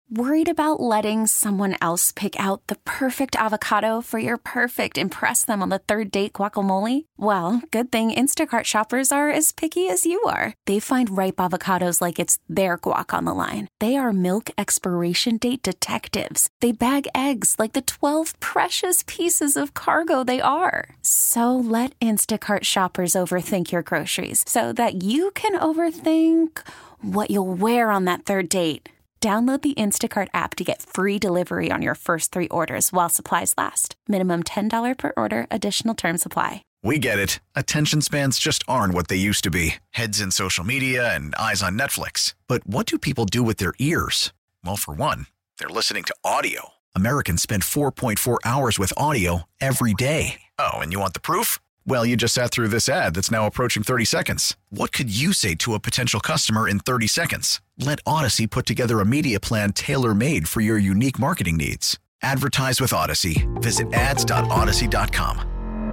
Worried about letting someone else pick out the perfect avocado for your perfect impress them on the third date guacamole? Well, good thing Instacart shoppers are as picky as you are. They find ripe avocados like it's their guac on the line. They are milk expiration date detectives. They bag eggs like the 12 precious pieces of cargo they are. So let Instacart shoppers overthink your groceries so that you can overthink what you'll wear on that third date. Download the Instacart app to get free delivery on your first 3 orders while supplies last. Minimum $10 per order. Additional terms apply. We get it. Attention spans just aren't what they used to be. Heads in social media and eyes on Netflix. But what do people do with their ears? Well, for one, they're listening to audio. Americans spend 4.4 hours with audio every day. Oh, and you want the proof? Well, you just sat through this ad that's now approaching 30 seconds. What could you say to a potential customer in 30 seconds? Let Odyssey put together a media plan tailor-made for your unique marketing needs. Advertise with Odyssey. Visit ads.odyssey.com.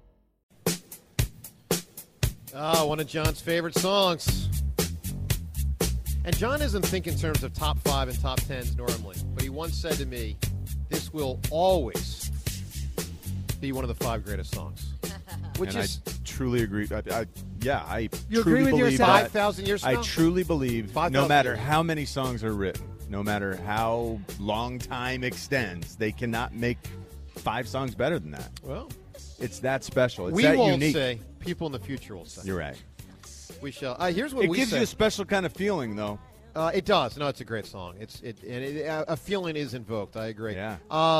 One of John's favorite songs. And John doesn't think in terms of top 5 and top 10s normally, but he once said to me, this will always be one of the 5 greatest songs. Which and is, I truly agree. I You truly agree with believe your that. 5,000 years from I now? truly believe 5,000 no matter years. how many songs are written, no matter how long time extends, they cannot make 5 songs better than that. Well, It's that special. It's we that won't unique. say. People in the future will say. You're right. We shall. Here's what It we gives say. you a special kind of feeling, though. It does. No, it's a great song. A feeling is invoked. I agree. Yeah.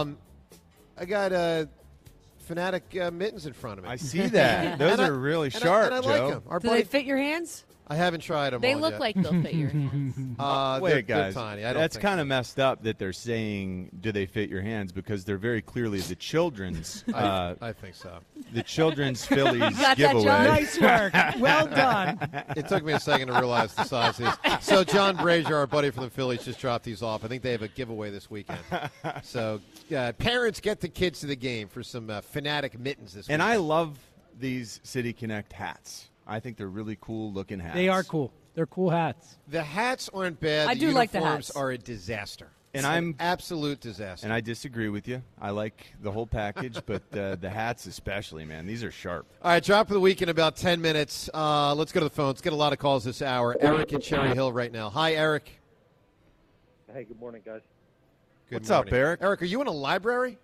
I got Fanatic mittens in front of me. I see that. Those are really sharp, and I Joe. like them. Our Do buddy, they fit your hands? I haven't tried them. They all look yet. like they'll fit your hands. They're Wait, guys. tiny. I don't That's think kind so. of messed up that they're saying, "Do they fit your hands?" Because they're very clearly the children's, I think so. the children's Phillies got that, giveaway. John? Nice work. Well done. It took me a second to realize the size of these. So John Brazier, our buddy from the Phillies, just dropped these off. I think they have a giveaway this weekend. So parents, get the kids to the game for some Fanatic mittens this And weekend. I love these City Connect hats. I think they're really cool looking hats. They are cool. They're cool hats. The hats aren't bad. I The do like the uniforms hats. are a disaster. And An I'm- absolute disaster. And I disagree with you. I like the whole package, but the hats especially, man. These are sharp. All right, drop of the week in about 10 minutes. Let's go to the phones. Get a lot of calls this hour. Eric in Cherry Hill right now. Hi, Eric. Hey, good morning, guys. Good What's up, morning. Eric? Eric, are you in a library?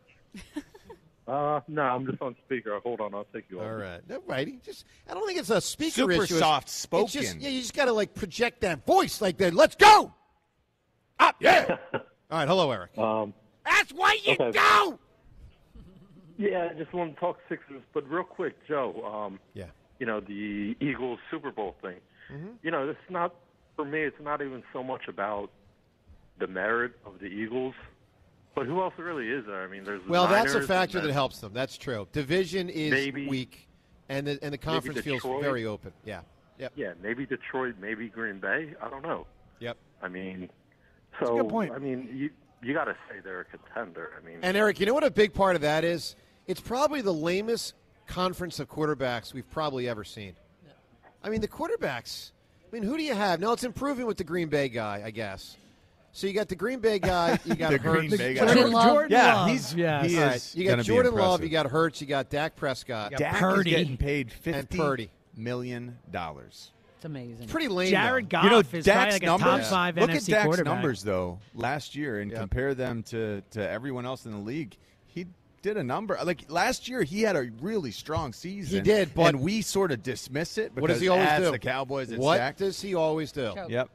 No, I'm just on speaker. Hold on, I'll take you All over. right. No, right. I don't think it's a speaker Super issue. It's- soft It's spoken. just, you just got to, project that voice like that. Let's go! Up, yeah! All right, hello, Eric. That's why you okay. go! Yeah, I just want to talk Sixers, but real quick, Joe. Yeah. You know, the Eagles Super Bowl thing. Mm-hmm. You know, it's not, for me, it's not even so much about the merit of the Eagles, but who else really is there? I mean, there's the Well, that's a Niners, factor and that helps them. That's true. Division is Maybe- weak, and the conference feels Detroit. very open. Yeah. Yep. Yeah, maybe Detroit, maybe Green Bay. I don't know. Yep. I mean, a so good point. I mean, you got to say they're a contender. I mean, And, Eric, you know what a big part of that is? It's probably the lamest conference of quarterbacks we've probably ever seen. I mean, the quarterbacks, who do you have? No, it's improving with the Green Bay guy, I guess. So you got the Green Bay guy, you got The Hurts. Green Bay guy. Jordan Love. Jordan Yeah, Love. he's Yes. he All is right, you gonna got be Jordan Love, impressive. you got Hurts, you got Dak Prescott. Dak Purdy. is getting paid And Purdy. $50 million. It's amazing. Pretty lame. Jared though. Goff You know, is Dak's probably like a numbers. top 5 Look NFC at Dak's quarterback. numbers though last year and Yep. compare them to everyone else in the league. He did a number like last year. He had a really strong season. He did, but- and we sort of dismiss it because What does he always as do? the Cowboys, it's What Dak. does he always do? Choke. Yep.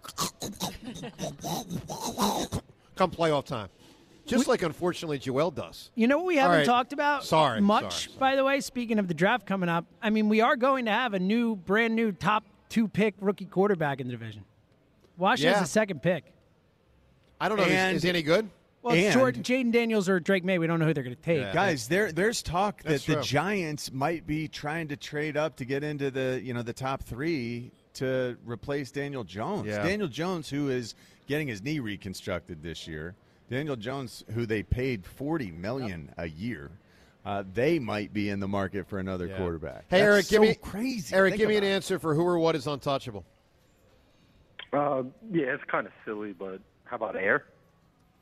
Come playoff time. Just like, unfortunately, Joel does. You know what we All haven't right. talked about Sorry, much, sorry. by the way, speaking of the draft coming up. I mean, we are going to have a brand new top 2 pick rookie quarterback in the division. Washington's Yeah. the second pick. I don't know. And- Is he any good? Well, it's And- Jaden Daniels or Drake May. We don't know who they're going to take. Yeah. Guys, there's talk that That's the true. Giants might be trying to trade up to get into the top 3 to replace Daniel Jones. Yeah. Daniel Jones, who is getting his knee reconstructed this year. Daniel Jones, who they paid $40 million a year. They might be in the market for another Yeah. quarterback. Hey, That's Eric, so give me crazy. Eric, Think give me an about it. answer for who or what is untouchable. yeah, it's kind of silly, but how about Air?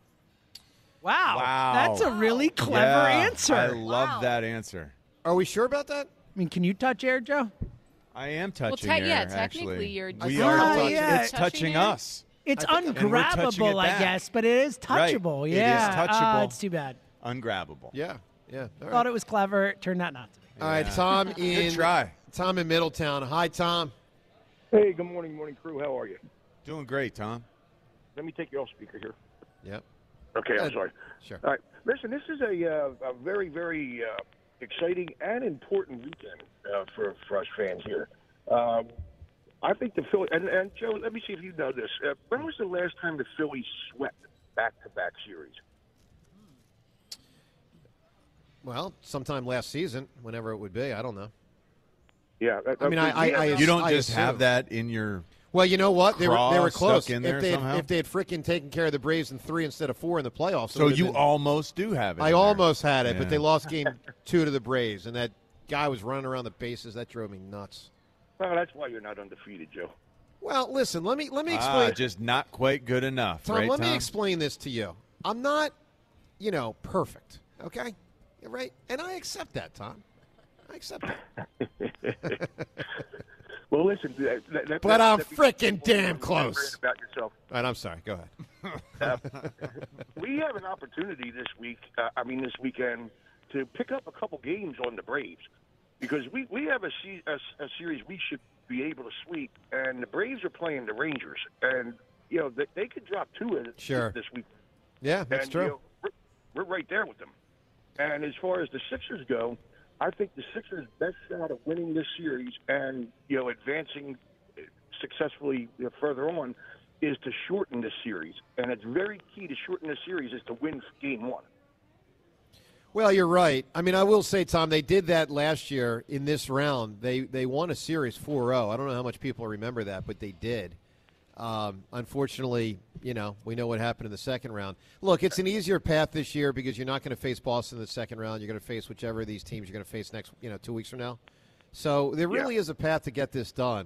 Wow. That's a really clever answer. I love that answer. Are we sure about that? I mean, can you touch air, Joe? I am touching Well, air, technically, actually. you're We just are touching touching. it. It's touching us. It's And we're touching it ungrabbable, I back. guess, but it is Right. touchable. It is Yeah. touchable. It's too bad. Ungrabbable. Yeah. Yeah. All Thought it was clever. It turned out not to be. All right, Tom Good in try. Tom in Middletown. Hi, Tom. Hey, good morning, crew. How are you? Doing great, Tom. Let me take you off speaker here. Yep. Okay, I'm sorry. Sure. All right. Listen, this is a very, very exciting and important weekend for us fans here. I think the Phillies, and Joe, let me see if you know this. When was the last time the Phillies swept back-to-back series? Well, sometime last season, whenever it would be. I don't know. Yeah. I mean, I You don't just assume. have that in your. Well, you know what? They were Cross close. stuck in there if they somehow? had freaking taken care of the Braves in 3 instead of 4 in the playoffs. So it would've you been- almost do have it. I in there. almost had it, Yeah. but they lost game 2 to the Braves, and that guy was running around the bases. That drove me nuts. Well, that's why you're not undefeated, Joe. Well, listen, let me explain. Just not quite good enough, Tom, right, let Tom? me explain this to you. I'm not, perfect, okay? Right? And I accept that, Tom. I accept that. Well, listen. But I'm freaking damn close. About yourself. All right, I'm sorry. Go ahead. We have an opportunity this weekend, to pick up a couple games on the Braves, because we have a series we should be able to sweep, and the Braves are playing the Rangers, and they could drop 2 in Sure. this week. Yeah, that's true. We're right there with them. And as far as the Sixers go, I think the Sixers' best shot of winning this series and advancing successfully further on is to shorten this series. And it's very key to shorten this series is to win game 1. Well, you're right. I mean, I will say, Tom, they did that last year in this round. They won a series 4-0. I don't know how much people remember that, but they did. Unfortunately, we know what happened in the second round. Look, it's an easier path this year because you're not going to face Boston in the second round. You're going to face whichever of these teams you're going to face next, 2 weeks from now. So there really is a path to get this done.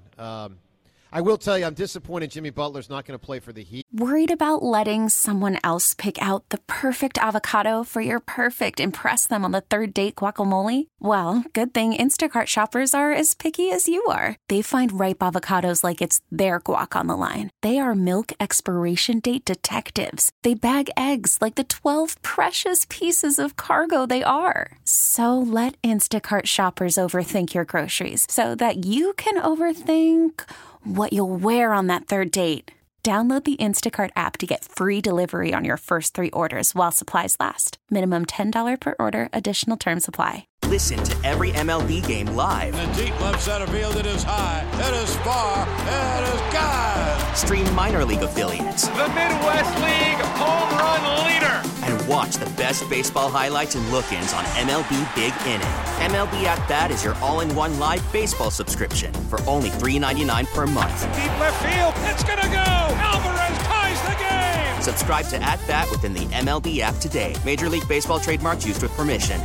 I will tell you, I'm disappointed Jimmy Butler's not going to play for the Heat. Worried about letting someone else pick out the perfect avocado for your perfect impress them on the third date guacamole? Well, good thing Instacart shoppers are as picky as you are. They find ripe avocados like it's their guac on the line. They are milk expiration date detectives. They bag eggs like the 12 precious pieces of cargo they are. So let Instacart shoppers overthink your groceries so that you can overthink what you'll wear on that third date. Download the Instacart app to get free delivery on your first 3 orders while supplies last. Minimum $10 per order. Additional terms apply. Listen to every MLB game live. In the deep left center field, it is high, it is far, it is God. Stream minor league affiliates. The Midwest League home run leader. And watch the best baseball highlights and look-ins on MLB Big Inning. MLB At Bat is your all-in-one live baseball subscription for only $3.99 per month. Deep left field, it's gonna go. Alvarez ties the game. Subscribe to At Bat within the MLB app today. Major League Baseball trademarks used with permission.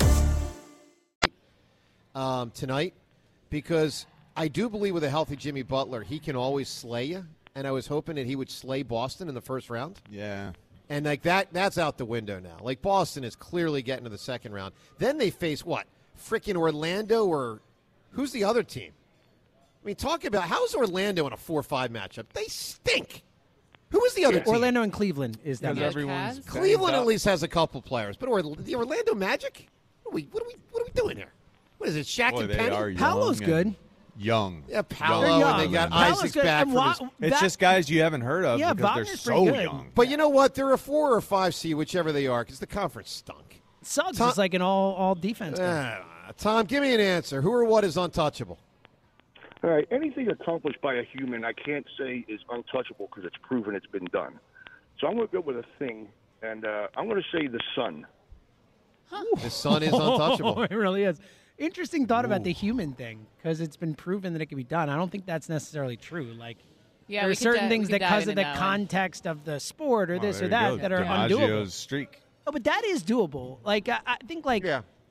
Tonight, because I do believe with a healthy Jimmy Butler, he can always slay you, and I was hoping that he would slay Boston in the first round. Yeah. And that's out the window now. Like, Boston is clearly getting to the second round. Then they face what? Freaking Orlando, or who's the other team? I mean, talk about how's Orlando in a 4-5 matchup? They stink. Who is the other team? Orlando and Cleveland is that. Everyone's Cleveland at least has a couple players, but the Orlando Magic? What are we doing here? What is it, Shaq Boy, and they Penny? are young Paolo's and good. Young. Yeah, Paolo, They're and they young. got Paolo's Isaac's good. back And from his... It's just guys you haven't heard of Yeah, because they're Wagner's so pretty good. young. But you know what? They're a 4 or 5 seed, whichever they are, because the conference stunk. Suggs Tom- is like an all defense guy. Tom, give me an answer. Who or what is untouchable? All right, anything accomplished by a human, I can't say is untouchable because it's proven it's been done. So I'm going to go with a thing, and I'm going to say the sun. The sun is untouchable. It really is. Interesting thought about the human thing, because it's been proven that it can be done. I don't think that's necessarily true. Like, Yeah, there we are could certain di- things we could that, dive because of into the that one. context of the sport or this there or you that, go. that are DiMaggio's undoable. streak. Oh, but that is doable. Like, I think, like,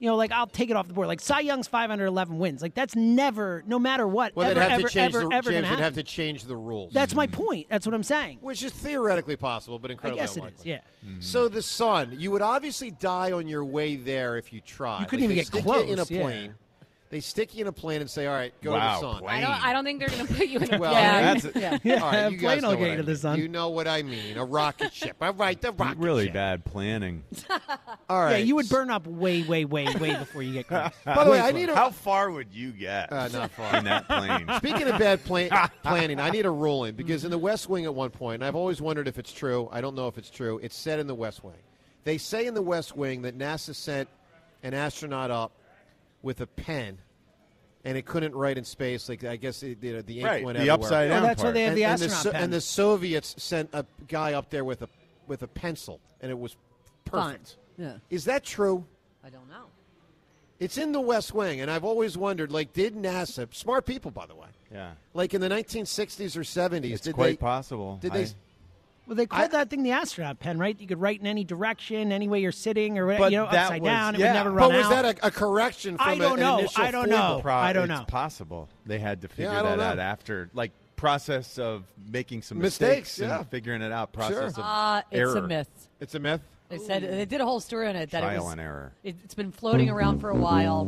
Like I'll take it off the board. Like Cy Young's 5 under 11 wins. Like that's never, no matter what, Well, ever they'd have gonna have to change the rules. That's my point. That's what I'm saying. Which is theoretically possible, but I incredibly guess it unlikely. is. Yeah. Mm-hmm. So the Sun, you would obviously die on your way there if you tried. You couldn't even they get stick close. You in a yeah. plane. They stick you in a plane and say, "All right, go Wow, to the Sun." plane. I don't think they're going to put you in a Well, plane. Yeah, All right, you plane guys will know get what you I to the mean. Sun. You know what I mean? A rocket ship. All right, the rocket Really ship. bad planning. All right. Yeah, you would burn up way before you get close. By the way, I need a. How far would you get? Not far. In that plane. Speaking of bad planning, I need a ruling because in the West Wing at one point, and I've always wondered if it's true. I don't know if it's true. It's said in the West Wing. They say in the West Wing that NASA sent an astronaut up with a pen, and it couldn't write in space. Like I guess the ink went everywhere. The upside down that's why part. they have the and astronaut pen. and the Soviets sent a guy up there with a pencil, and it was perfect. Yeah. Is that true? I don't know. It's in the West Wing, and I've always wondered, like, did NASA, smart people, by the way, Yeah. like in the 1960s or 70s, It's did quite they, possible. Did they? Well, they called that thing the astronaut pen, right? You could write in any direction, any way you're sitting, or But whatever, that upside was- down. It yeah. would never run But was out. that a correction from I don't know. an initial I don't foible? know. I don't know. It's possible. They had to figure I don't that out know. after, like, process of making some Mistakes, and yeah. figuring it out, process Sure. of It's error. a myth. It's a myth. They said they did a whole story on it that Trial it was and error. It's been floating around for a while,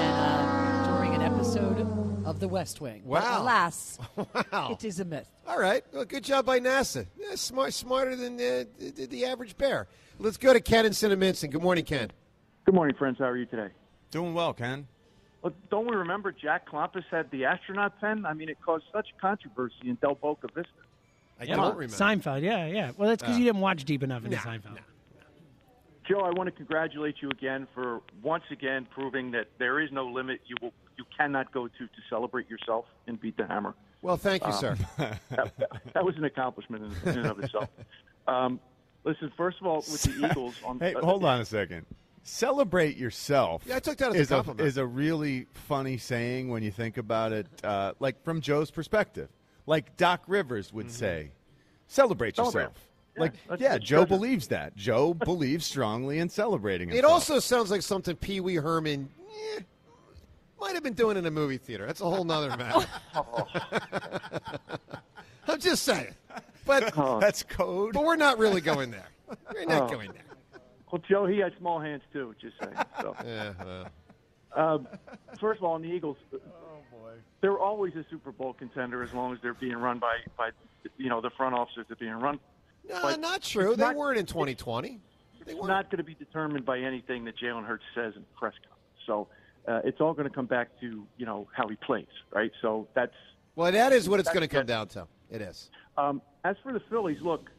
and during an episode of The West Wing. But Wow. alas, Wow. it is a myth. All right. Well, good job by NASA. Yeah, smarter than the average bear. Let's go to Ken in Cinnaminson. Good morning, Ken. Good morning, friends. How are you today? Doing well, Ken. Well, don't we remember Jack Klompus had the astronaut pen? I mean, it caused such controversy in Del Boca Vista. I Yeah, don't remember. Seinfeld, yeah. Well, that's because you didn't watch deep enough into Seinfeld. Joe, I want to congratulate you again for once again proving that there is no limit you cannot go to celebrate yourself and beat the Hammer. Well, thank you, sir. That was an accomplishment in and of itself. Listen, first of all, with the Eagles on. Hey, hold on a second. Celebrate yourself. Yeah, I took that as a compliment. Is a really funny saying when you think about it, like from Joe's perspective. Like Doc Rivers would say, celebrate yourself. Yeah, Joe believes that. Joe believes strongly in celebrating It himself. also sounds like something Pee Wee Herman might have been doing in a movie theater. That's a whole nother matter. I'm just saying. But that's code. But we're not really going there. We're not going there. Well, Joe, he had small hands too. Just saying. So. Yeah. First of all, on the Eagles, they're always a Super Bowl contender as long as they're being run by the front officers that are being run. No, But not true. it's They not- weren't in 2020. They It's weren't. not going to be determined by anything that Jalen Hurts says in the press conference. So it's all going to come back to how he plays, right? So that's Well, that is what it's going to come down to. It is. as for the Phillies, look,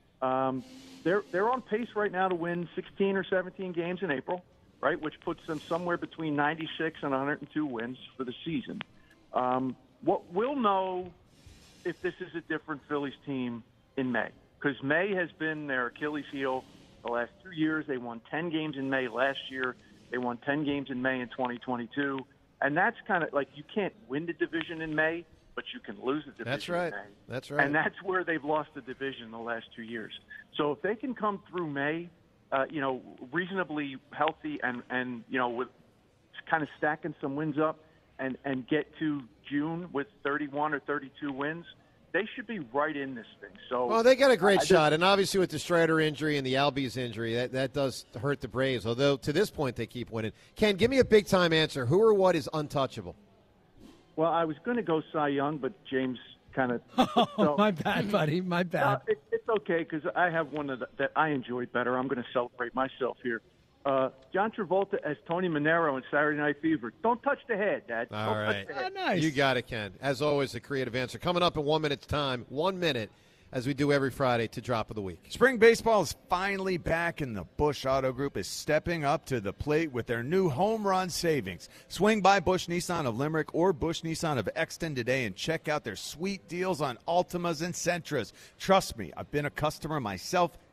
they're on pace right now to win 16 or 17 games in April, right? Which puts them somewhere between 96 and 102 wins for the season. What we'll know if this is a different Phillies team in May, because May has been their Achilles heel the last 2 years. They won 10 games in May last year. They won 10 games in May in 2022. And that's kind of like you can't win the division in May, but you can lose the division That's right. in May. That's right. And that's where they've lost the division the last 2 years. So if they can come through May, reasonably healthy and with kind of stacking some wins up and get to June with 31 or 32 wins, they should be right in this thing. So Well, they got a great shot, and obviously with the Strider injury and the Albies injury, that does hurt the Braves, although to this point they keep winning. Ken, give me a big-time answer. Who or what is untouchable? Well, I was going to go Cy Young, but James kind of. Oh, my bad, buddy. My bad. It's okay because I have one that I enjoyed better. I'm going to celebrate myself here. John Travolta as Tony Manero in Saturday Night Fever. Don't touch the head, Dad. All Don't right. touch the head. Nice. You got it, Ken. As always, a creative answer. Coming up in 1 minute's time, 1 minute, as we do every Friday to Drop of the Week. Spring baseball is finally back, and the Busch Auto Group is stepping up to the plate with their new home run savings. Swing by Busch Nissan of Limerick or Busch Nissan of Exton today and check out their sweet deals on Altimas and Sentras. Trust me, I've been a customer myself.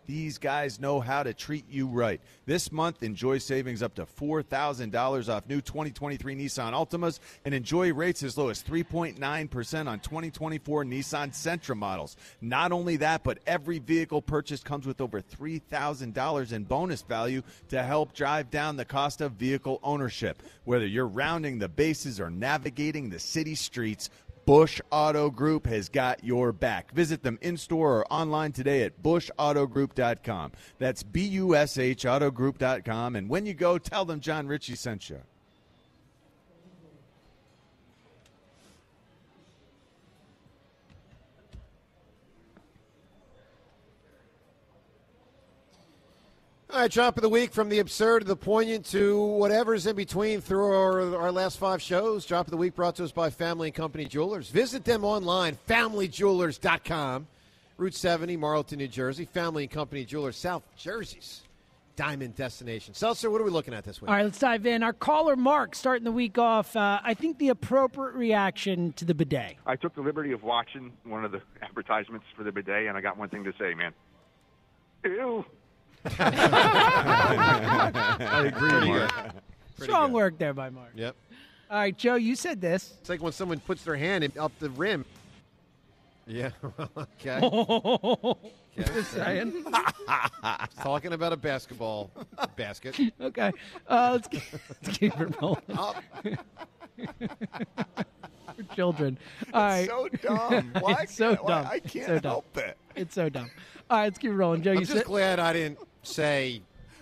These guys know how to treat you right. This month, enjoy savings up to $4,000 off new 2023 Nissan Altimas and enjoy rates as low as 3.9% on 2024 Nissan Sentra models. Not only that, but every vehicle purchased comes with over $3,000 in bonus value to help drive down the cost of vehicle ownership. Whether you're rounding the bases or navigating the city streets, Bush Auto Group has got your back. Visit them in-store or online today at bushautogroup.com. That's BUSH autogroup.com. And when you go, tell them John Ritchie sent you. All right, drop of the week, from the absurd to the poignant to whatever's in between through our last 5 shows. Drop of the week brought to us by Family & Company Jewelers. Visit them online, familyjewelers.com. Route 70, Marlton, New Jersey. Family & Company Jewelers, South Jersey's diamond destination. Seltzer, what are we looking at this week? All right, let's dive in. Our caller, Mark, starting the week off, I think the appropriate reaction to the bidet. I took the liberty of watching one of the advertisements for the bidet, and I got one thing to say, man. Ew. I agree, Mark. Strong work there by Mark. Yep. All right, Joe, you said this. It's like when someone puts their hand up the rim. Yeah, okay. Just saying. Talking about a basketball basket. Okay. Let's keep it rolling. For children. All right. So dumb. Why? It's so dumb. I can't so dumb. help it. It's so dumb. All right, let's keep it rolling. Joe, I'm you just said... glad I didn't say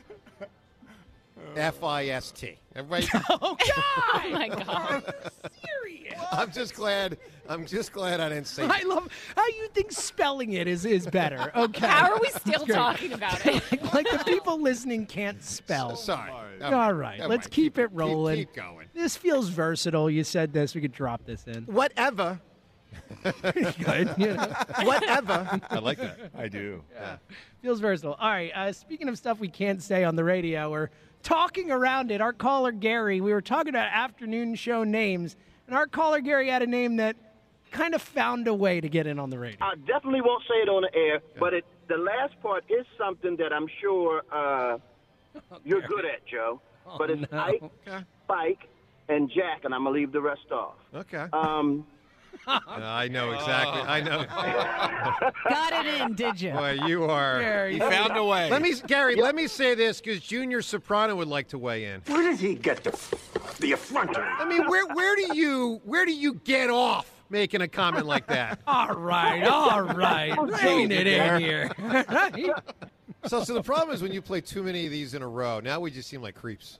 F-I-S-T. Everybody? Oh, God! Oh, my God. Serious. I'm just glad I didn't say I love how you think spelling it is better. Okay. How are we still talking about it? Like the people listening can't spell. Sorry. All right. Let's keep it rolling. Keep going. This feels versatile. You said this. We could drop this in. Whatever. Good. You know. Whatever. I like that. I do. Yeah. Feels versatile. All right. Speaking of stuff we can't say on the radio, we're talking around it. Our caller, Gary, we were talking about afternoon show names, and our caller, Gary, had a name that kind of found a way to get in on the radio. I definitely won't say it on the air, but the last part is something that I'm sure you're good at, Joe. But it's Ike, Spike, and Jack, and I'm going to leave the rest off. Okay. I know exactly. I know. Got it in, did you? Boy, you are. Gary, He found a way. Gary, let me say this, because Junior Soprano would like to weigh in. Where did he get the effrontery? I mean, where do you get off making a comment like that? All right. Rein it in here. Right? So the problem is when you play too many of these in a row, now we just seem like creeps.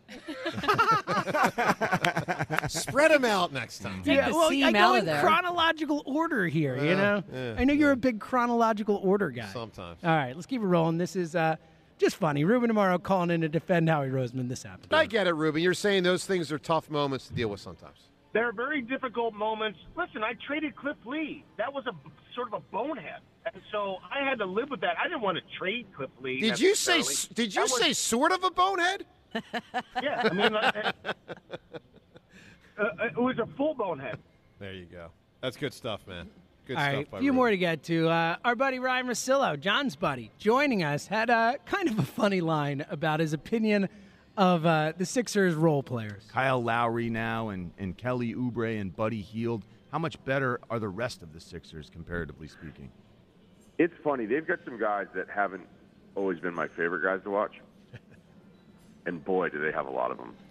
Spread them out next time. Take the seam I go out of in there. chronological order here, you know? Yeah. I know you're a big chronological order guy. Sometimes. All right, let's keep it rolling. This is just funny. Ruben Amaro calling in to defend Howie Roseman this happened. I get it, Ruben. You're saying those things are tough moments to deal with sometimes. They're very difficult moments. Listen, I traded Cliff Lee. That was a sort of a bonehead, and so I had to live with that. I didn't want to trade Cliff Lee. Did you say necessarily. sort of a bonehead? Yeah, I mean, it was a full bonehead. There you go. That's good stuff, man. Good All stuff. right, by a few Ruben. more to get to. Our buddy Ryan Russillo, John's buddy, joining us, had kind of a funny line about his opinion of the Sixers role players. Kyle Lowry now and Kelly Oubre and Buddy Hield. How much better are the rest of the Sixers, comparatively speaking? It's funny. They've got some guys that haven't always been my favorite guys to watch. And boy, do they have a lot of them.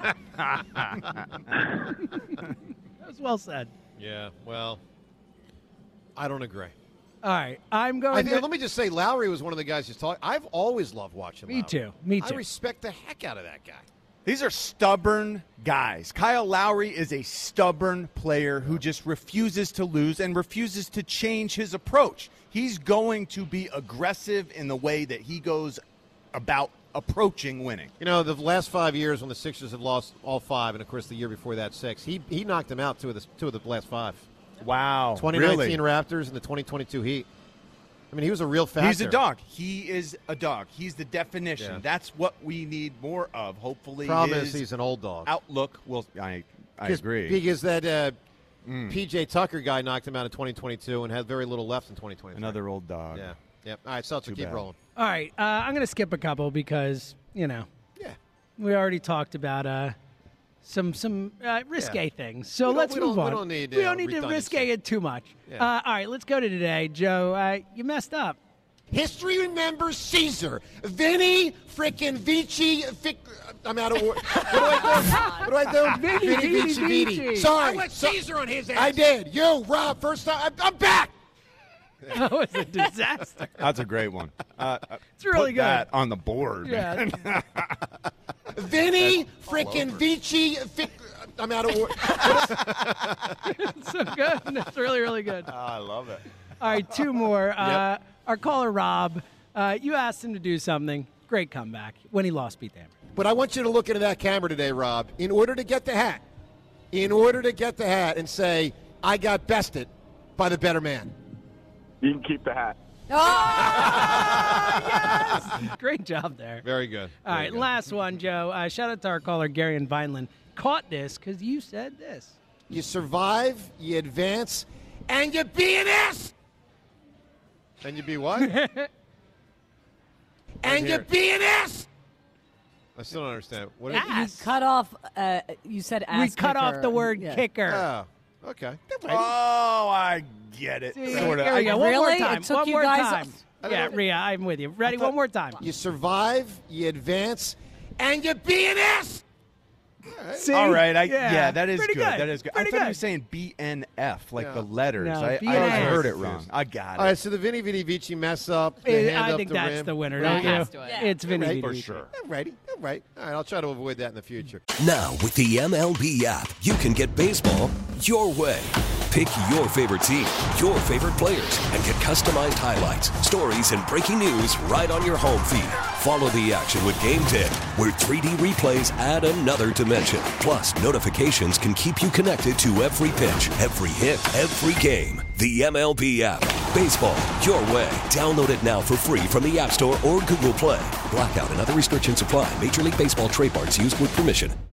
That was well said. Yeah, well, I don't agree. All right, I'm going to... Let me just say, Lowry was one of the guys who's talking. I've always loved watching Lowry. Me too. I respect the heck out of that guy. These are stubborn guys. Kyle Lowry is a stubborn player who just refuses to lose and refuses to change his approach. He's going to be aggressive in the way that he goes about approaching winning. You know, the last 5 years when the Sixers have lost all 5, and of course the year before that 6, he knocked them out two of the last 5. Wow. 2019 really? Raptors and the 2022 Heat. I mean, he was a real factor. He's a dog. He is a dog. He's the definition. Yeah. That's what we need more of. Hopefully, Problem his is he's an old dog. Outlook will. I agree. Because that P.J. Tucker guy knocked him out in 2022 and had very little left in 2023. Another old dog. Yeah. Yep. All right, Seltzer, keep rolling. All right, I'm going to skip a couple because, we already talked about some risque things. So let's move on. We don't need to risque it too much. Yeah. All right, let's go to today. Joe, you messed up. History remembers Caesar. Vinny frickin' Vici. I'm out of order. What do I do? Vinny Vici. Sorry. I went Caesar on his ass. I did. You, Rob, first time. I'm back. That was a disaster. That's a great one. It's really put good. That on the board. Yeah. Vinny frickin' Vici. I'm out of order. It's so good. That's really, really good. Oh, I love it. All right, two more. Our caller, Rob, you asked him to do something. Great comeback when he lost Pete Dammer. But I want you to look into that camera today, Rob, in order to get the hat. And say, I got bested by the better man. You can keep the hat. Oh, yes! Great job there. Very good. All right, last one, Joe. Shout out to our caller, Gary in Vineland. Caught this because you said this. You survive, you advance, and you be an ass. And you be what? And you be an ass. I still don't understand. What you cut off, you said ass We cut off kicker. the word kicker. Oh, okay. Oh, I get it. See, Sort of. here we go. One more Really? time. It took One you more guys- time. Yeah, Rhea, I'm with you. Ready? One more time. You survive, you advance, and you be an ass. See? All right. Yeah. That is Pretty good. That is good. I Pretty thought good. you were saying BNF, like Yeah. the letters. No, I BNF. heard it wrong. I got it. All right, so the Vinny Vici mess up. The hand I up think the that's rim. the winner, That don't you? has to win. It's Vinny Right, Vidi for Vici. sure. I'm ready. All right, I'll try to avoid that in the future. Now, with the MLB app, you can get baseball your way. Pick your favorite team, your favorite players, and get customized highlights, stories, and breaking news right on your home feed. Follow the action with Game Tip, where 3D replays add another dimension. Plus, notifications can keep you connected to every pitch, every hit, every game. The MLB app. Baseball your way. Download it now for free from the App Store or Google Play. Blackout and other restrictions apply. Major League Baseball trademarks used with permission.